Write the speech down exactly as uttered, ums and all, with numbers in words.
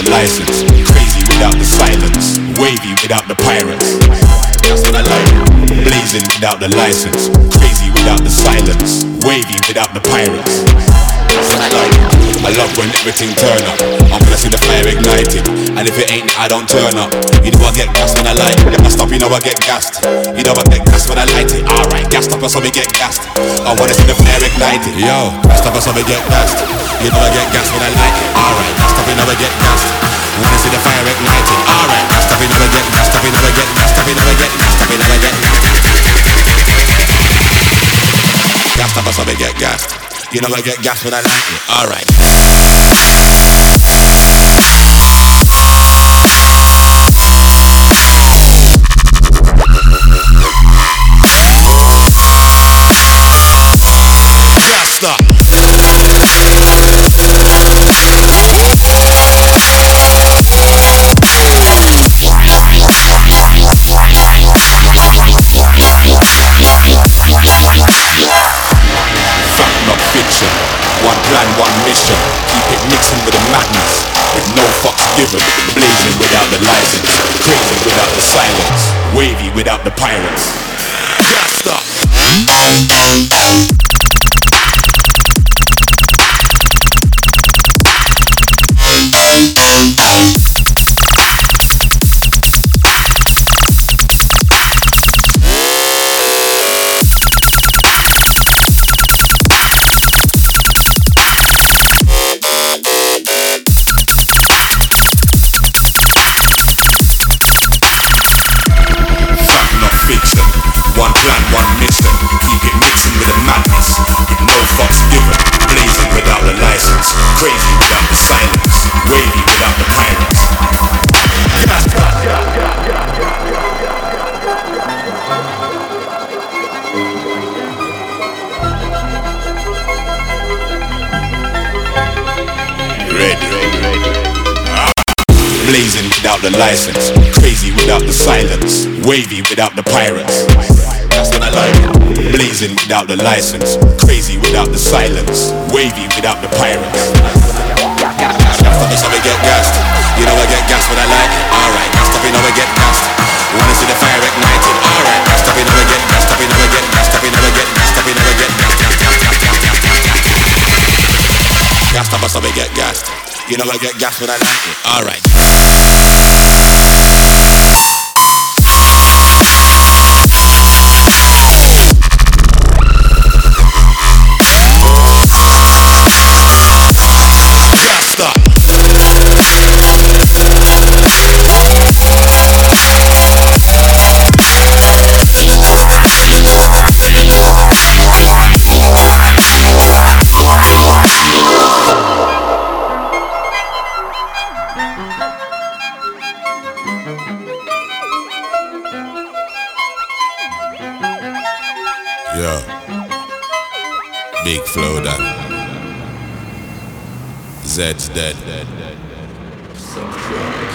the license, crazy without the silence, wavy without the pirates. That's what I like. Blazing without the license, crazy without the silence, wavy without the pirates. That's what I like. I love when everything turn up. I'm gonna see the fire ignited, and if it ain't, I don't turn up. You know I get gassed when I light it. I stop, you know I get gassed. You know I get gassed when I light it. Alright, gassed up, so we get gassed. I wanna see the flare ignited. Yo, gassed up, so we get gassed. You know I get gassed when I light it. Alright, gassed up, you know I get gassed. Wanna see the fire ignited. Alright, gassed up, you know I get gassed up, you know I get gassed up, you know I get gassed up, you know I get gassed. Gassed up, so we get gassed. You know I get gassed when I like it. Alright. Gassed up. One plan, one mission. Keep it mixing with the madness, with no fucks given. Blazing without the license, crazy without the silence, wavy without the pirates. Gassed up. One plan, one mission. Keep it mixing with the madness, with no fucks given. Blazing without the license, crazy without the silence, wavy without the pirates. Ready, ready, ready. Blazing without the license, crazy without the silence, wavy without the pirates. That's what I like. Blazing without the license, crazy without the silence, wavy without the pirates. Gassed up, so we get gassed. You know I get gassed when I like it. Alright, gassed up, you know I get gassed. Wanna see the fire ignited. Alright, gassed up, you know I get gassed up, you know I get gassed up, you know I get gassed up, you know I get gassed. Gassed up, so we get gassed. You know I get gassed when I like it. Alright. Yeah, big flow that Zed's dead.